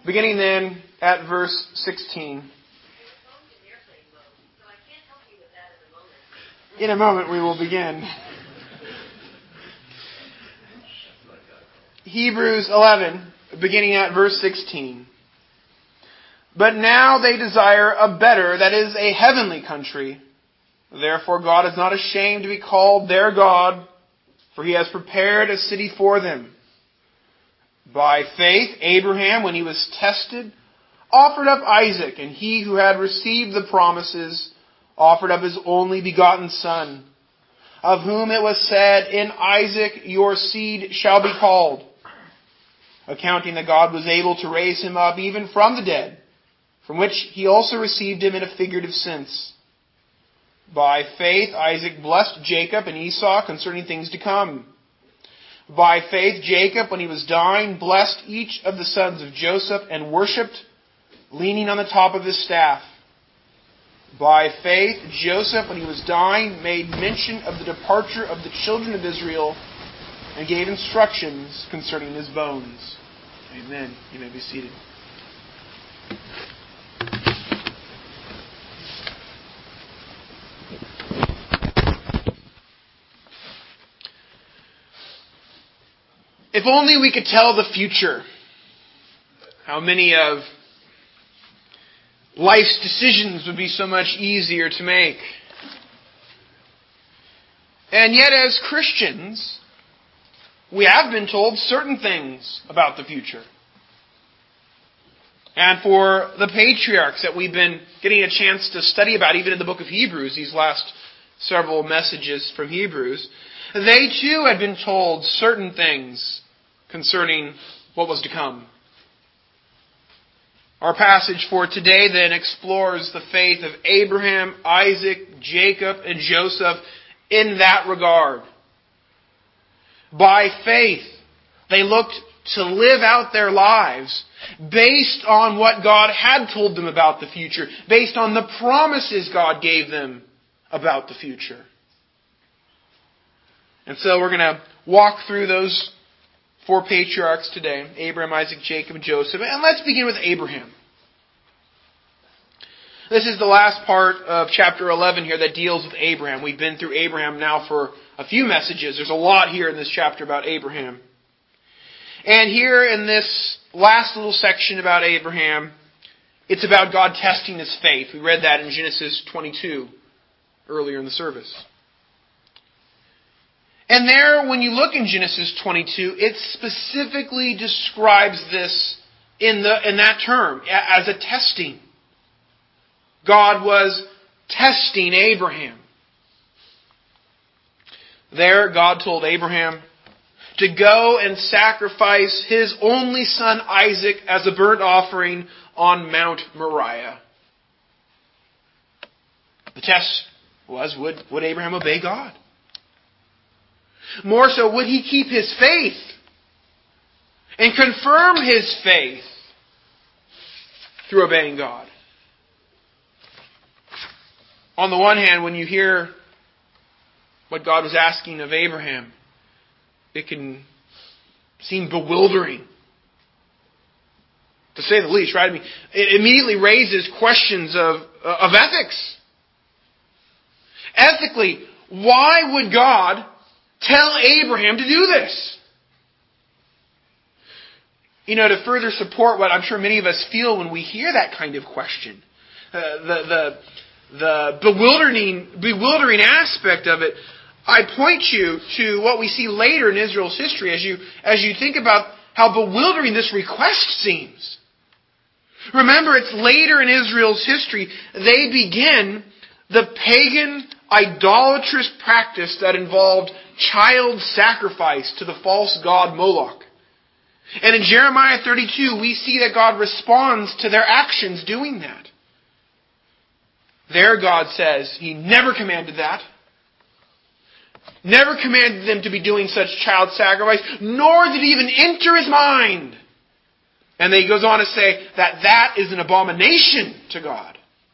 Beginning then at verse 16. In a moment we will begin. Hebrews 11, beginning at verse 16. But now they desire a better, that is, a heavenly country. Therefore God is not ashamed to be called their God, for He has prepared a city for them. By faith, Abraham, when he was tested, offered up Isaac, and he who had received the promises offered up his only begotten son, of whom it was said, In Isaac your seed shall be called, accounting that God was able to raise him up even from the dead, from which he also received him in a figurative sense. By faith, Isaac blessed Jacob and Esau concerning things to come. By faith, Jacob, when he was dying, blessed each of the sons of Joseph and worshipped, leaning on the top of his staff. By faith, Joseph, when he was dying, made mention of the departure of the children of Israel and gave instructions concerning his bones. Amen. You may be seated. If only we could tell the future, how many of life's decisions would be so much easier to make. And yet as Christians, we have been told certain things about the future. And for the patriarchs that we've been getting a chance to study about, even in the book of Hebrews, these last several messages from Hebrews, they too had been told certain things concerning what was to come. Our passage for today then explores the faith of Abraham, Isaac, Jacob, and Joseph in that regard. By faith, they looked to live out their lives based on what God had told them about the future, based on the promises God gave them about the future. And so we're going to walk through those four patriarchs today, Abraham, Isaac, Jacob, and Joseph. And let's begin with Abraham. This is the last part of chapter 11 here that deals with Abraham. We've been through Abraham now for a few messages. There's a lot here in this chapter about Abraham. And here in this last little section about Abraham, it's about God testing his faith. We read that in Genesis 22 earlier in the service. And there, when you look in Genesis 22, it specifically describes this in that term, as a testing. God was testing Abraham. There, God told Abraham to go and sacrifice his only son Isaac as a burnt offering on Mount Moriah. The test was, would Abraham obey God? More so, would he keep his faith and confirm his faith through obeying God? On the one hand, when you hear what God was asking of Abraham, it can seem bewildering, to say the least, right? I mean, it immediately raises questions of ethics. Ethically, why would God tell Abraham to do this? You know, to further support what I'm sure many of us feel when we hear that kind of question, the bewildering aspect of it, I point you to what we see later in Israel's history as you think about how bewildering this request seems. Remember, it's later in Israel's history they begin the pagan, idolatrous practice that involved child sacrifice to the false god Moloch. And in Jeremiah 32, we see that God responds to their actions doing that. There, God says He never commanded that. Never commanded them to be doing such child sacrifice, nor did it even enter His mind. And then He goes on to say that is an abomination to God.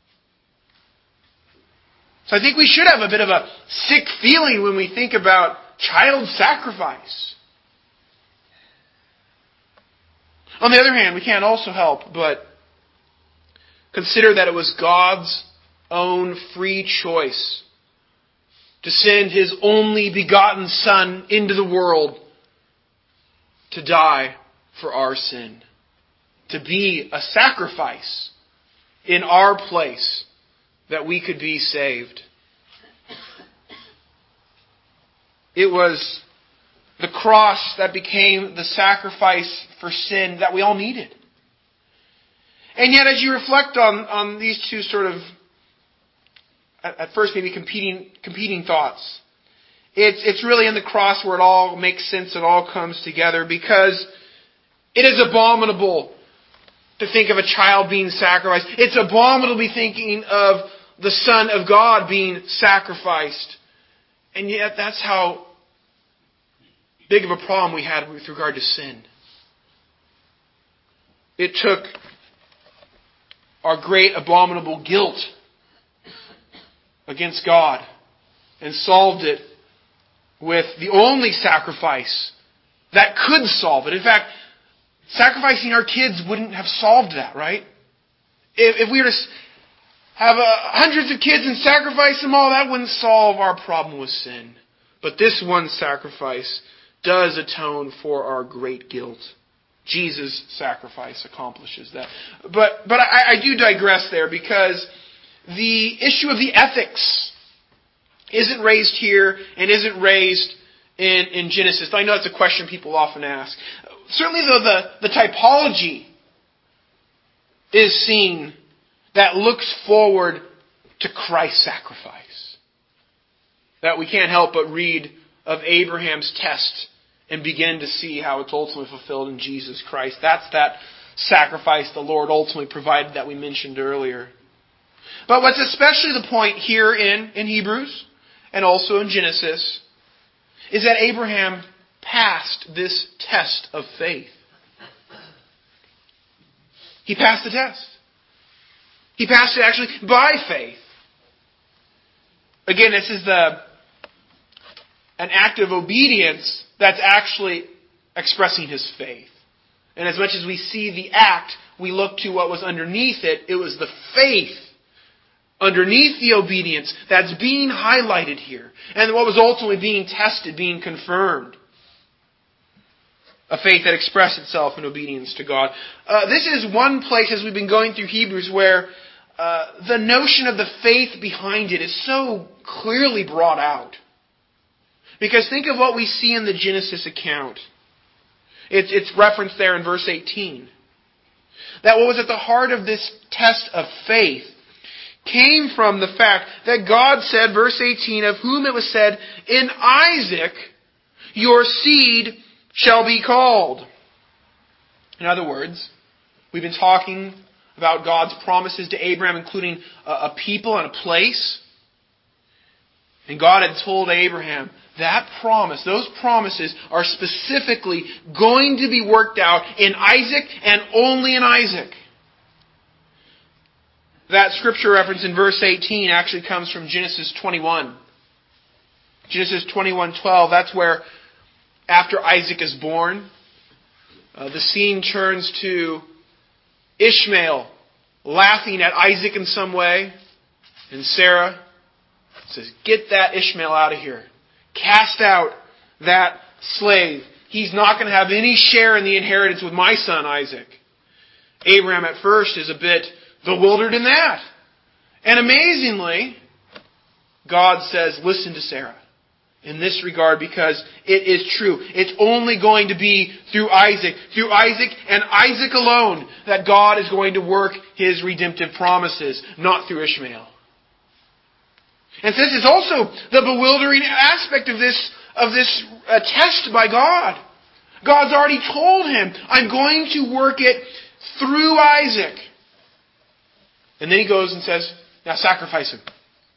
So I think we should have a bit of a sick feeling when we think about child sacrifice. On the other hand, we can't also help but consider that it was God's own free choice to send His only begotten Son into the world to die for our sin, to be a sacrifice in our place that we could be saved. It was the cross that became the sacrifice for sin that we all needed. And yet, as you reflect on these two sort of, at first maybe competing thoughts, it's really in the cross where it all makes sense, it all comes together, because it is abominable to think of a child being sacrificed. It's abominable to be thinking of the Son of God being sacrificed. And yet that's how big of a problem we had with regard to sin. It took our great abominable guilt against God and solved it with the only sacrifice that could solve it. In fact, sacrificing our kids wouldn't have solved that, right? If we were to have hundreds of kids and sacrifice them all, that wouldn't solve our problem with sin. But this one sacrifice does atone for our great guilt. Jesus' sacrifice accomplishes that. But I do digress there, because the issue of the ethics isn't raised here and isn't raised in Genesis. I know that's a question people often ask. Certainly, though, the typology is seen that looks forward to Christ's sacrifice. That we can't help but read of Abraham's test and begin to see how it's ultimately fulfilled in Jesus Christ. That's that sacrifice the Lord ultimately provided that we mentioned earlier. But what's especially the point here in Hebrews and also in Genesis is that Abraham passed this test of faith. He passed the test. He passed it actually by faith. Again, this is an act of obedience that's actually expressing his faith. And as much as we see the act, we look to what was underneath it. It was the faith underneath the obedience that's being highlighted here. And what was ultimately being tested, being confirmed. A faith that expressed itself in obedience to God. This is one place, as we've been going through Hebrews, where the notion of the faith behind it is so clearly brought out. Because think of what we see in the Genesis account. It's referenced there in verse 18. That what was at the heart of this test of faith came from the fact that God said, verse 18, of whom it was said, in Isaac your seed shall be called. In other words, we've been talking about God's promises to Abraham, including a people and a place. And God had told Abraham, that promise, those promises are specifically going to be worked out in Isaac and only in Isaac. That scripture reference in verse 18 actually comes from Genesis 21. Genesis 21:12, that's where after Isaac is born, the scene turns to Ishmael laughing at Isaac in some way. And Sarah says, get that Ishmael out of here. Cast out that slave. He's not going to have any share in the inheritance with my son Isaac. Abraham at first is a bit bewildered in that. And amazingly, God says, listen to Sarah in this regard, because it is true. It's only going to be through Isaac and Isaac alone, that God is going to work His redemptive promises, not through Ishmael. And this is also the bewildering aspect of this test by God. God's already told him, I'm going to work it through Isaac. And then he goes and says, now sacrifice him.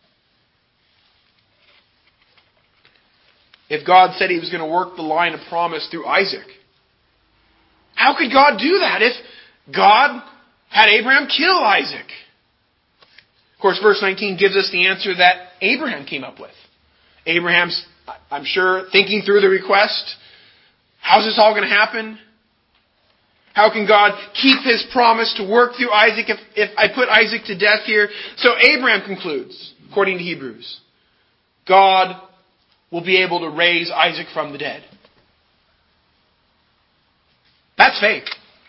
If God said He was going to work the line of promise through Isaac, how could God do that if God had Abraham kill Isaac? Of course, verse 19 gives us the answer that Abraham came up with. Abraham's, I'm sure, thinking through the request. How's this all going to happen? How can God keep His promise to work through Isaac if I put Isaac to death here? So Abraham concludes, according to Hebrews, God will be able to raise Isaac from the dead. That's faith.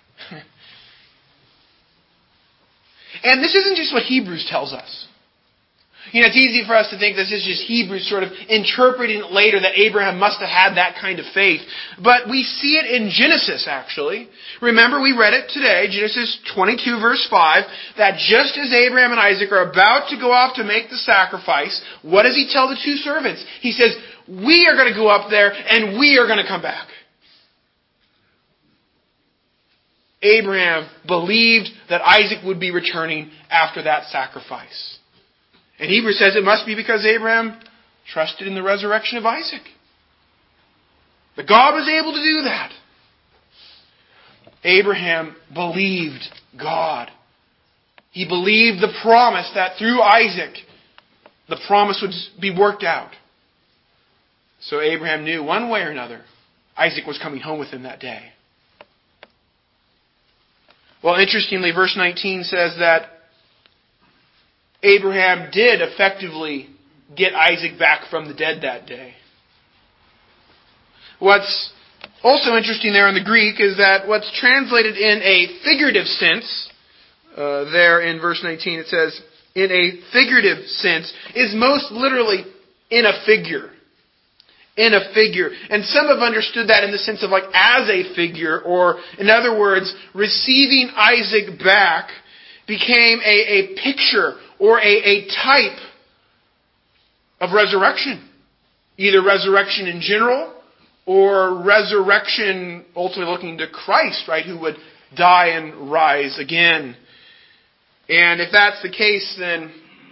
And this isn't just what Hebrews tells us. It's easy for us to think this is just Hebrews sort of interpreting it later that Abraham must have had that kind of faith. But we see it in Genesis, actually. Remember, we read it today, Genesis 22, verse 5, that just as Abraham and Isaac are about to go off to make the sacrifice, what does he tell the two servants? He says, we are going to go up there and we are going to come back. Abraham believed that Isaac would be returning after that sacrifice. And Hebrews says it must be because Abraham trusted in the resurrection of Isaac. But God was able to do that. Abraham believed God. He believed the promise that through Isaac, the promise would be worked out. So Abraham knew one way or another, Isaac was coming home with him that day. Well, interestingly, verse 19 says that Abraham did effectively get Isaac back from the dead that day. What's also interesting there in the Greek is that what's translated in a figurative sense, there in verse 19 it says, in a figurative sense, is most literally in a figure. In a figure. And some have understood that in the sense of like as a figure, or in other words, receiving Isaac back became a picture or a type of resurrection. Either resurrection in general or resurrection ultimately looking to Christ, right, who would die and rise again. And if that's the case, then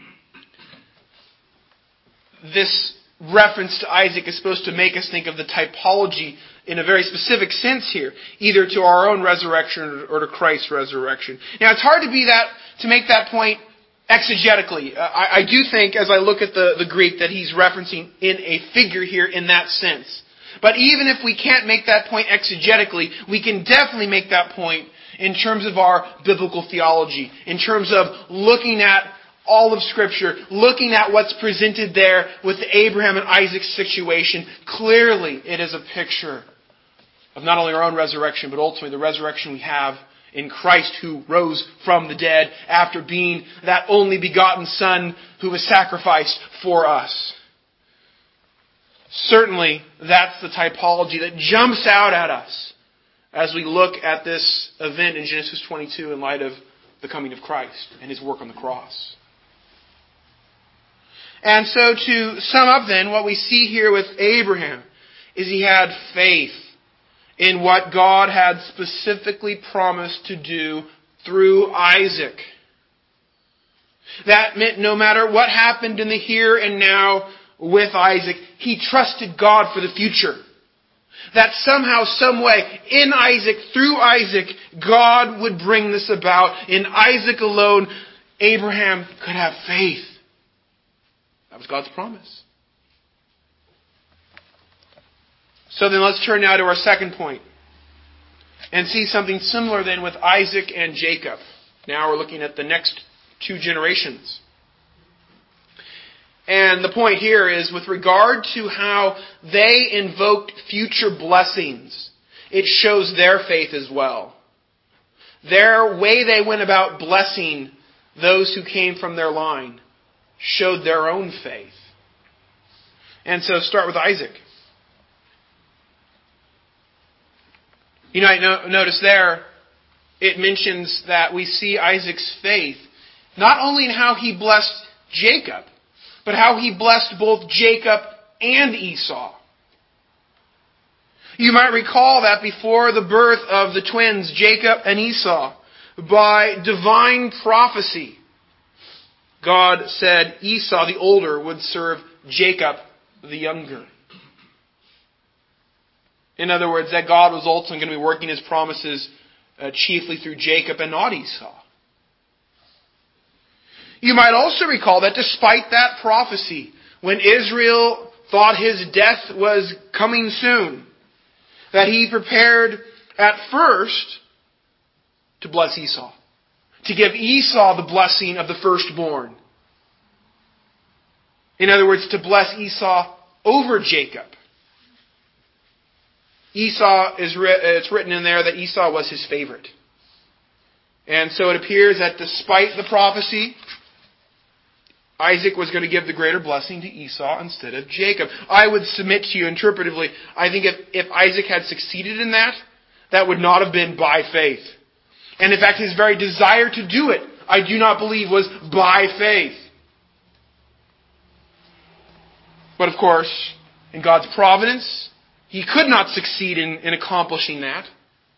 this reference to Isaac is supposed to make us think of the typology in a very specific sense here, either to our own resurrection or to Christ's resurrection. Now, it's hard to make that point exegetically. I do think, as I look at the Greek, that he's referencing in a figure here in that sense. But even if we can't make that point exegetically, we can definitely make that point in terms of our biblical theology, in terms of looking at all of Scripture, looking at what's presented there with the Abraham and Isaac situation. Clearly, it is a picture of not only our own resurrection, but ultimately the resurrection we have in Christ, who rose from the dead after being that only begotten Son who was sacrificed for us. Certainly, that's the typology that jumps out at us as we look at this event in Genesis 22 in light of the coming of Christ and His work on the cross. And so to sum up then, what we see here with Abraham is he had faith in what God had specifically promised to do through Isaac. That meant no matter what happened in the here and now with Isaac, he trusted God for the future. That somehow, some way, in Isaac, through Isaac, God would bring this about. In Isaac alone, Abraham could have faith. That was God's promise. So then let's turn now to our second point and see something similar then with Isaac and Jacob. Now we're looking at the next two generations. And the point here is with regard to how they invoked future blessings, it shows their faith as well. Their way they went about blessing those who came from their line showed their own faith. And so start with Isaac. You might notice there, it mentions that we see Isaac's faith not only in how he blessed Jacob, but how he blessed both Jacob and Esau. You might recall that before the birth of the twins, Jacob and Esau, by divine prophecy, God said Esau, the older, would serve Jacob, the younger. In other words, that God was ultimately going to be working His promises chiefly through Jacob and not Esau. You might also recall that despite that prophecy, when Israel thought his death was coming soon, that he prepared at first to bless Esau, to give Esau the blessing of the firstborn. In other words, to bless Esau over Jacob. It's written in there that Esau was his favorite. And so it appears that despite the prophecy, Isaac was going to give the greater blessing to Esau instead of Jacob. I would submit to you interpretively, I think if Isaac had succeeded in that, that would not have been by faith. And in fact, his very desire to do it, I do not believe was by faith. But of course, in God's providence, he could not succeed in accomplishing that.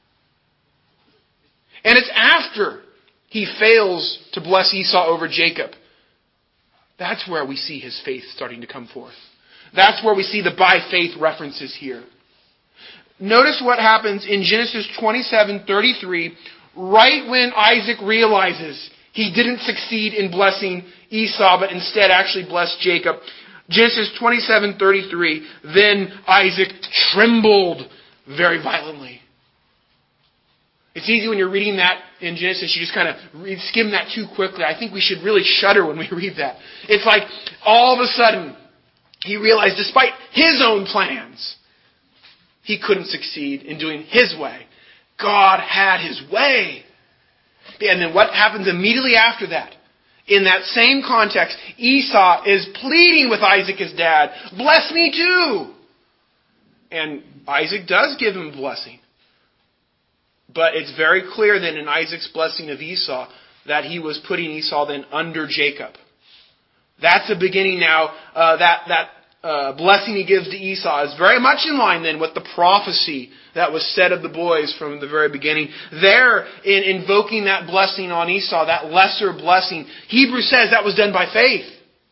And it's after he fails to bless Esau over Jacob. That's where we see his faith starting to come forth. That's where we see the by faith references here. Notice what happens in Genesis 27:33, right when Isaac realizes he didn't succeed in blessing Esau, but instead actually blessed Jacob. Genesis 27:33, then Isaac trembled very violently. It's easy when you're reading that in Genesis, you just kind of skim that too quickly. I think we should really shudder when we read that. It's like all of a sudden he realized despite his own plans, he couldn't succeed in doing his way. God had his way. And then what happens immediately after that? In that same context, Esau is pleading with Isaac, his dad, bless me too. And Isaac does give him a blessing. But it's very clear then in Isaac's blessing of Esau that he was putting Esau then under Jacob. That's the beginning now. That blessing he gives to Esau is very much in line then with the prophecy that was said of the boys from the very beginning. There, in invoking that blessing on Esau, that lesser blessing, Hebrews says that was done by faith.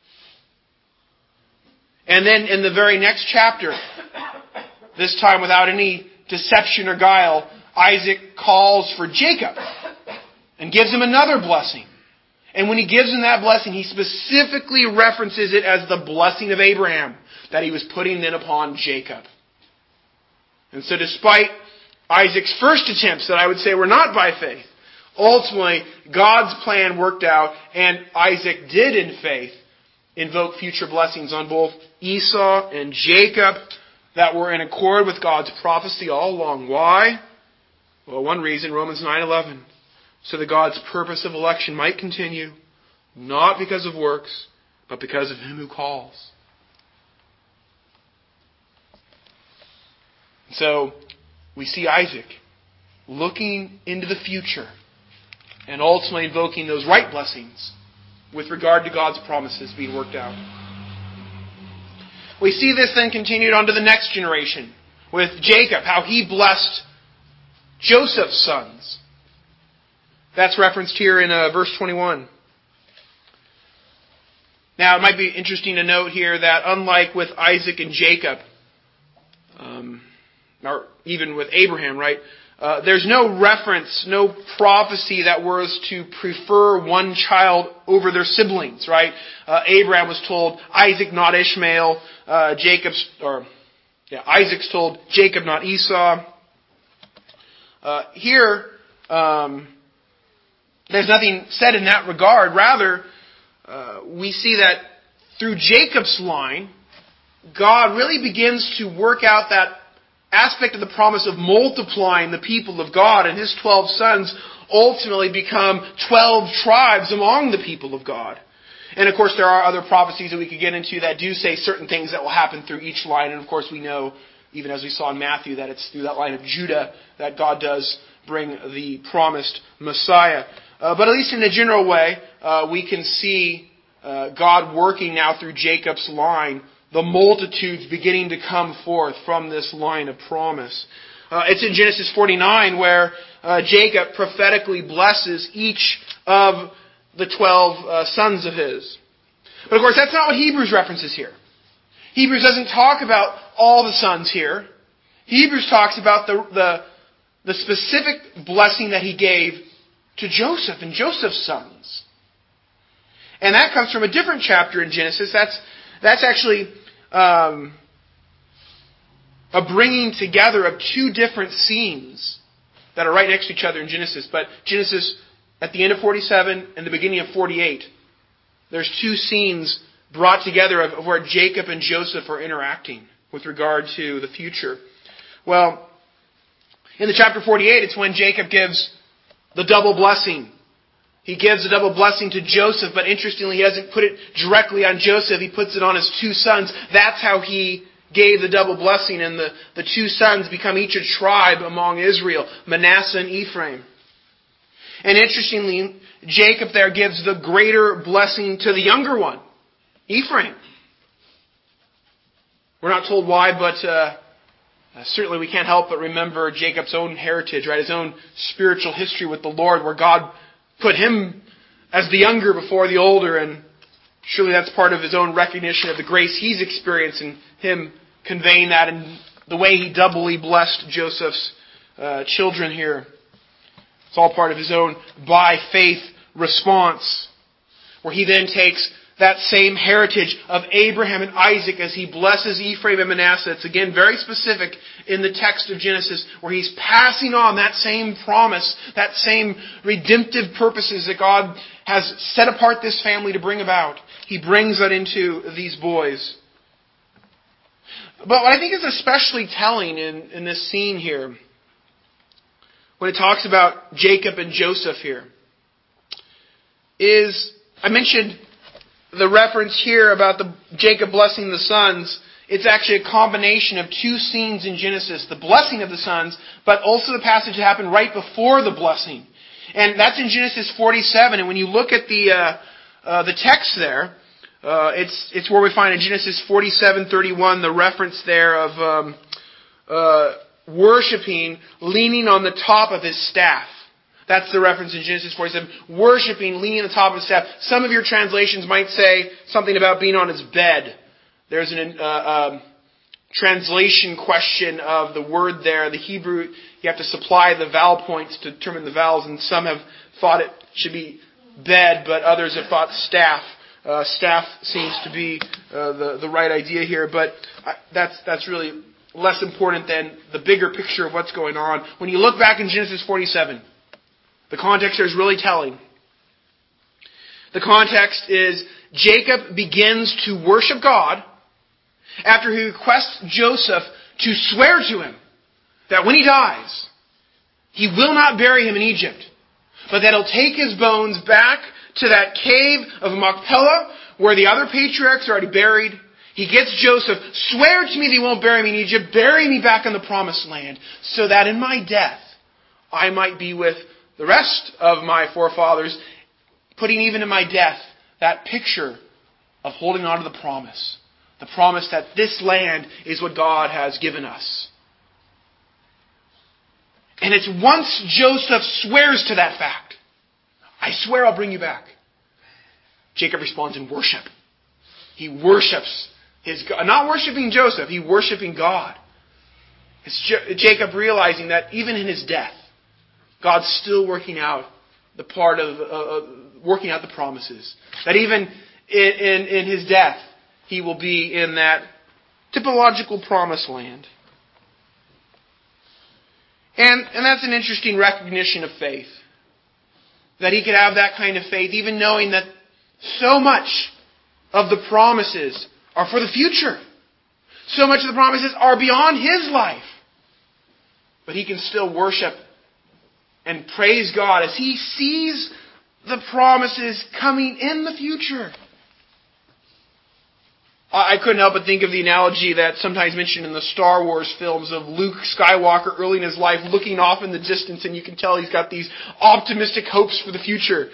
And then in the very next chapter, this time without any deception or guile, Isaac calls for Jacob and gives him another blessing. And when he gives him that blessing, he specifically references it as the blessing of Abraham that he was putting then upon Jacob. And so despite Isaac's first attempts that I would say were not by faith, ultimately God's plan worked out and Isaac did in faith invoke future blessings on both Esau and Jacob that were in accord with God's prophecy all along. Why? Well, one reason, Romans 9:11, so that God's purpose of election might continue, not because of works, but because of Him who calls. So, we see Isaac looking into the future and ultimately invoking those right blessings with regard to God's promises being worked out. We see this then continued on to the next generation with Jacob, how he blessed Joseph's sons. That's referenced here in verse 21. Now, it might be interesting to note here that unlike with Isaac and Jacob, or even with Abraham, right? There's no reference, no prophecy that was to prefer one child over their siblings, right? Abraham was told Isaac, not Ishmael. Isaac's told Jacob, not Esau. Here, there's nothing said in that regard. Rather, we see that through Jacob's line, God really begins to work out that aspect of the promise of multiplying the people of God, and His 12 sons ultimately become 12 tribes among the people of God. And of course, there are other prophecies that we could get into that do say certain things that will happen through each line. And of course, we know, even as we saw in Matthew, that it's through that line of Judah that God does bring the promised Messiah. But at least in a general way, we can see God working now through Jacob's line, the multitudes beginning to come forth from this line of promise. It's in Genesis 49 where Jacob prophetically blesses each of the 12 sons of his. But of course, that's not what Hebrews references here. Hebrews doesn't talk about all the sons here. Hebrews talks about the specific blessing that he gave to Joseph and Joseph's sons. And that comes from a different chapter in Genesis. That's actually a bringing together of two different scenes that are right next to each other in Genesis. But Genesis, at the end of 47 and the beginning of 48, there's two scenes brought together of where Jacob and Joseph are interacting with regard to the future. Well, in the chapter 48, it's when Jacob gives the double blessing. He gives a double blessing to Joseph, but interestingly, he doesn't put it directly on Joseph. He puts it on his two sons. That's how he gave the double blessing, and the two sons become each a tribe among Israel, Manasseh and Ephraim. And interestingly, Jacob there gives the greater blessing to the younger one, Ephraim. We're not told why, but certainly we can't help but remember Jacob's own heritage, right? His own spiritual history with the Lord, where God put him as the younger before the older, and surely that's part of his own recognition of the grace he's experienced, and him conveying that in the way he doubly blessed Joseph's children here. It's all part of his own by faith response, where he then takes that same heritage of Abraham and Isaac as he blesses Ephraim and Manasseh. It's again very specific in the text of Genesis, where he's passing on that same promise, that same redemptive purposes that God has set apart this family to bring about. He brings that into these boys. But what I think is especially telling in this scene here, when it talks about Jacob and Joseph here, is, I mentioned the reference here about Jacob blessing the sons. It's actually a combination of two scenes in Genesis. The blessing of the sons, but also the passage that happened right before the blessing. And that's in Genesis 47. And when you look at the text there, it's where we find in Genesis 47:31 the reference there of worshiping, leaning on the top of his staff. That's the reference in Genesis 47. Worshipping, leaning on the top of his staff. Some of your translations might say something about being on his bed. There's a translation question of the word there. The Hebrew, you have to supply the vowel points to determine the vowels, and some have thought it should be bed, but others have thought staff. Staff seems to be the right idea here, but that's really less important than the bigger picture of what's going on. When you look back in Genesis 47, the context there is really telling. The context is Jacob begins to worship God after he requests Joseph to swear to him that when he dies, he will not bury him in Egypt, but that he'll take his bones back to that cave of Machpelah where the other patriarchs are already buried. He gets Joseph, swear to me that you won't bury me in Egypt, bury me back in the promised land, so that in my death I might be with the rest of my forefathers, putting even in my death that picture of holding on to the promise. The promise that this land is what God has given us. And it's once Joseph swears to that fact, I swear I'll bring you back, Jacob responds in worship. He worships his God. Not worshiping Joseph, he's worshiping God. It's Jacob realizing that even in his death, God's still working out the part of working out the promises. That even in his death, he will be in that typological promised land. And that's an interesting recognition of faith. That he could have that kind of faith, even knowing that so much of the promises are for the future. So much of the promises are beyond his life. But he can still worship and praise God as he sees the promises coming in the future. I couldn't help but think of the analogy that's sometimes mentioned in the Star Wars films of Luke Skywalker early in his life looking off in the distance, and you can tell he's got these optimistic hopes for the future.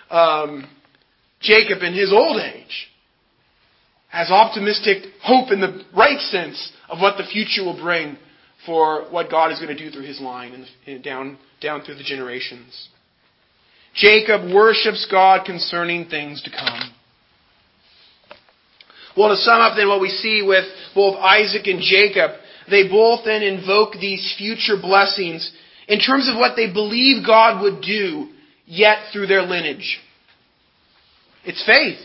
Jacob in his old age has optimistic hope in the right sense of what the future will bring for what God is going to do through his line and down through the generations. Jacob worships God concerning things to come. Well, to sum up then what we see with both Isaac and Jacob, they both then invoke these future blessings in terms of what they believe God would do, yet through their lineage. It's faith.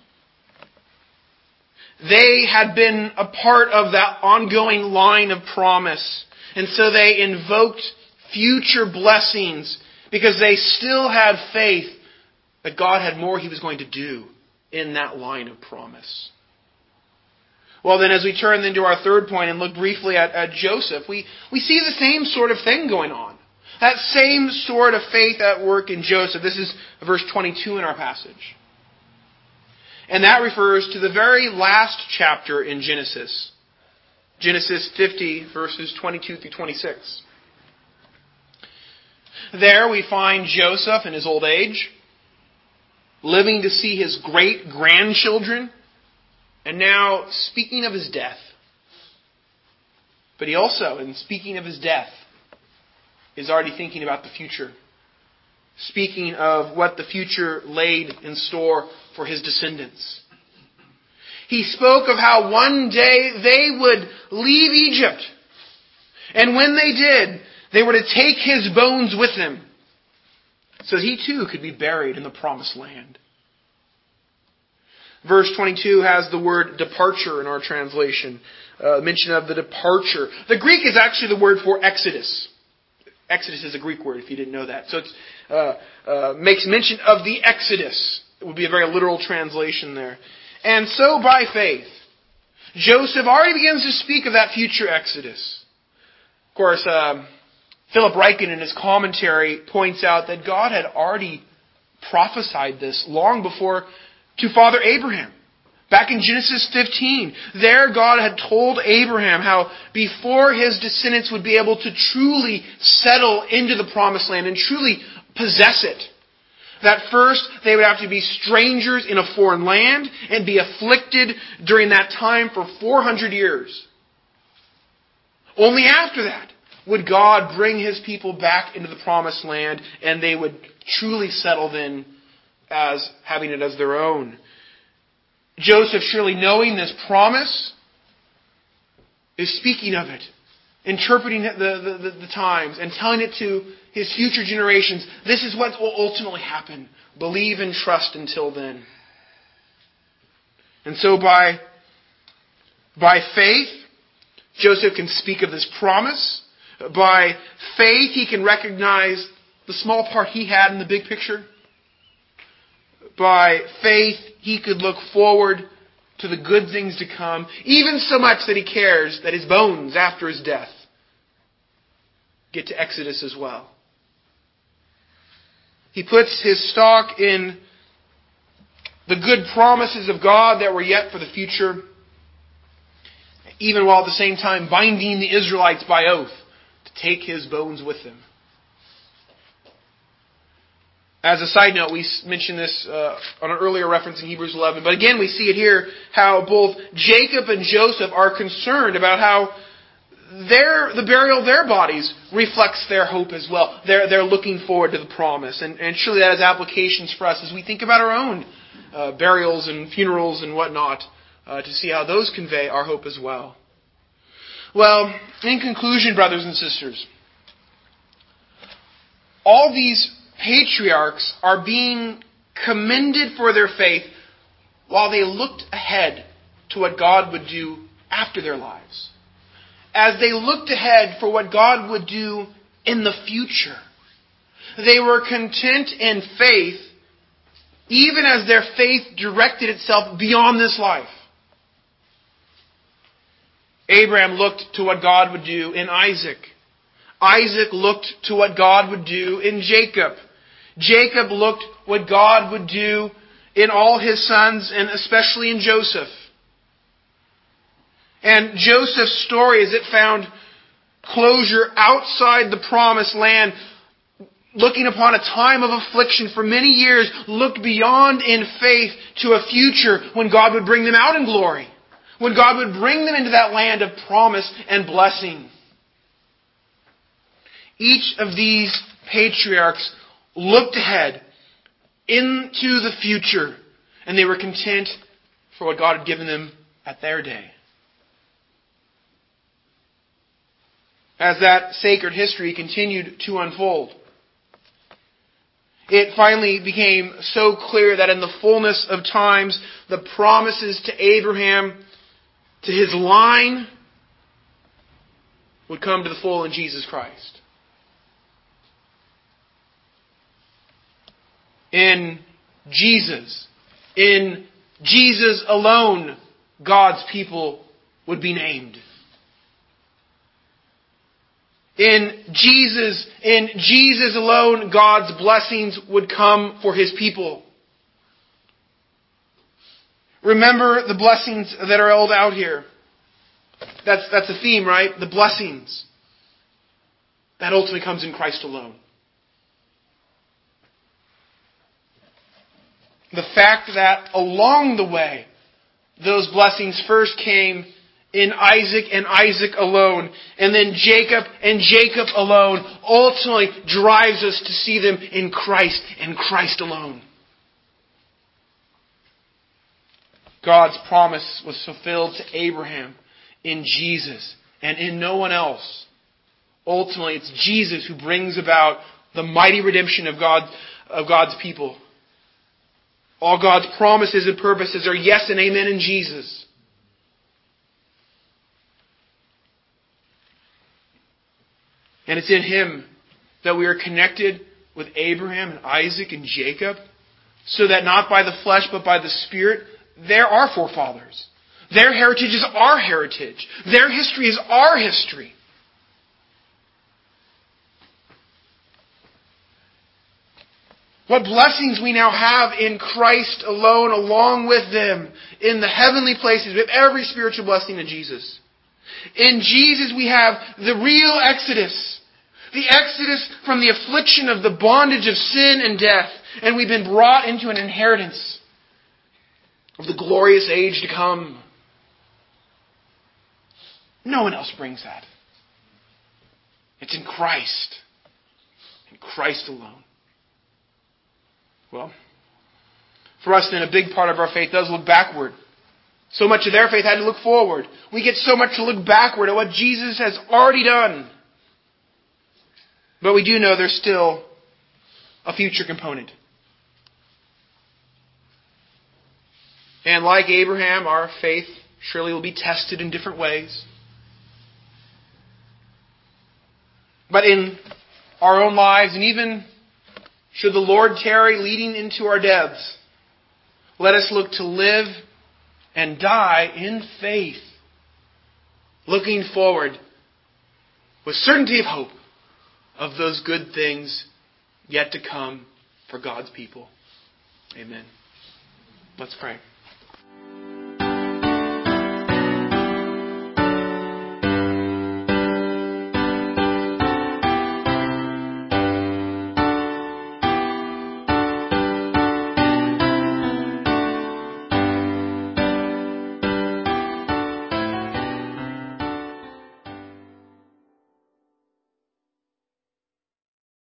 They had been a part of that ongoing line of promise, and so they invoked future blessings because they still had faith that God had more He was going to do in that line of promise. Well then, as we turn into our third point and look briefly at Joseph, we see the same sort of thing going on. That same sort of faith at work in Joseph. This is verse 22 in our passage. And that refers to the very last chapter in Genesis. Genesis 50, verses 22 through 26. There we find Joseph in his old age, living to see his great-grandchildren, and now speaking of his death. But he also, in speaking of his death, is already thinking about the future. Speaking of what the future laid in store for his descendants. He spoke of how one day they would leave Egypt. And when they did, they were to take his bones with them, so that he too could be buried in the promised land. Verse 22 has the word departure in our translation. Mention of the departure. The Greek is actually the word for Exodus. Exodus is a Greek word, if you didn't know that. So it makes mention of the Exodus. It would be a very literal translation there. And so by faith, Joseph already begins to speak of that future Exodus. Of course, Philip Ryken in his commentary points out that God had already prophesied this long before to Father Abraham. Back in Genesis 15, there God had told Abraham how before his descendants would be able to truly settle into the promised land and truly possess it, that first they would have to be strangers in a foreign land and be afflicted during that time for 400 years. Only after that would God bring His people back into the promised land and they would truly settle then as having it as their own. Joseph, surely knowing this promise, is speaking of it, interpreting the times, and telling it to his future generations. This is what will ultimately happen. Believe and trust until then. And so by faith, Joseph can speak of this promise. By faith, he can recognize the small part he had in the big picture. By faith, he could look forward to the good things to come, even so much that he cares that his bones, after his death, get to Exodus as well. He puts his stock in the good promises of God that were yet for the future, even while at the same time binding the Israelites by oath to take his bones with them. As a side note, we mentioned this on an earlier reference in Hebrews 11. But again, we see it here, how both Jacob and Joseph are concerned about how the burial of their bodies reflects their hope as well. They're looking forward to the promise. And surely that has applications for us as we think about our own burials and funerals and whatnot, to see how those convey our hope as well. Well, in conclusion, brothers and sisters, all these patriarchs are being commended for their faith while they looked ahead to what God would do after their lives. As they looked ahead for what God would do in the future, they were content in faith even as their faith directed itself beyond this life. Abraham looked to what God would do in Isaac. Isaac looked to what God would do in Jacob. Jacob looked what God would do in all his sons, and especially in Joseph. And Joseph's story, as it found closure outside the promised land, looking upon a time of affliction for many years, looked beyond in faith to a future when God would bring them out in glory. When God would bring them into that land of promise and blessing. Each of these patriarchs looked ahead into the future, and they were content for what God had given them at their day. As that sacred history continued to unfold, it finally became so clear that in the fullness of times, the promises to Abraham, to his line, would come to the full in Jesus Christ. In Jesus. In Jesus alone, God's people would be named. In Jesus alone, God's blessings would come for His people. Remember the blessings that are held out here. That's the theme, right? The blessings. That ultimately comes in Christ alone. The fact that along the way, those blessings first came in Isaac and Isaac alone, and then Jacob and Jacob alone, ultimately drives us to see them in Christ and Christ alone. God's promise was fulfilled to Abraham in Jesus and in no one else. Ultimately, it's Jesus who brings about the mighty redemption of God's people. All God's promises and purposes are yes and amen in Jesus. And it's in Him that we are connected with Abraham and Isaac and Jacob, so that not by the flesh but by the Spirit, they're our forefathers. Their heritage is our heritage. Their history is our history. What blessings we now have in Christ alone, along with them, in the heavenly places. We have every spiritual blessing in Jesus. In Jesus we have the real exodus. The exodus from the affliction of the bondage of sin and death. And we've been brought into an inheritance of the glorious age to come. No one else brings that. It's in Christ. In Christ alone. Well, for us then, a big part of our faith does look backward. So much of their faith had to look forward. We get so much to look backward at what Jesus has already done. But we do know there's still a future component. And like Abraham, our faith surely will be tested in different ways. But in our own lives, and even should the Lord tarry leading into our depths, let us look to live and die in faith, looking forward with certainty of hope of those good things yet to come for God's people. Amen. Let's pray.